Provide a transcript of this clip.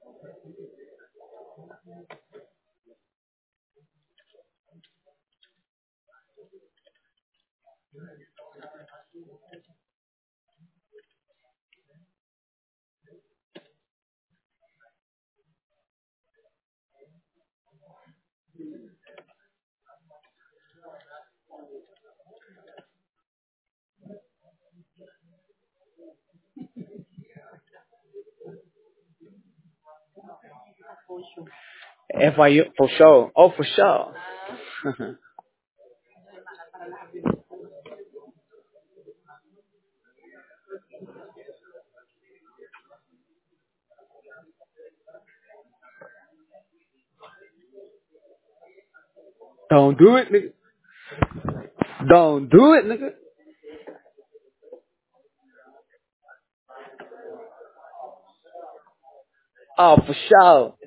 FIU for sure. Oh, for sure. Don't do it, nigga. Don't do it, nigga. Oh, for sure.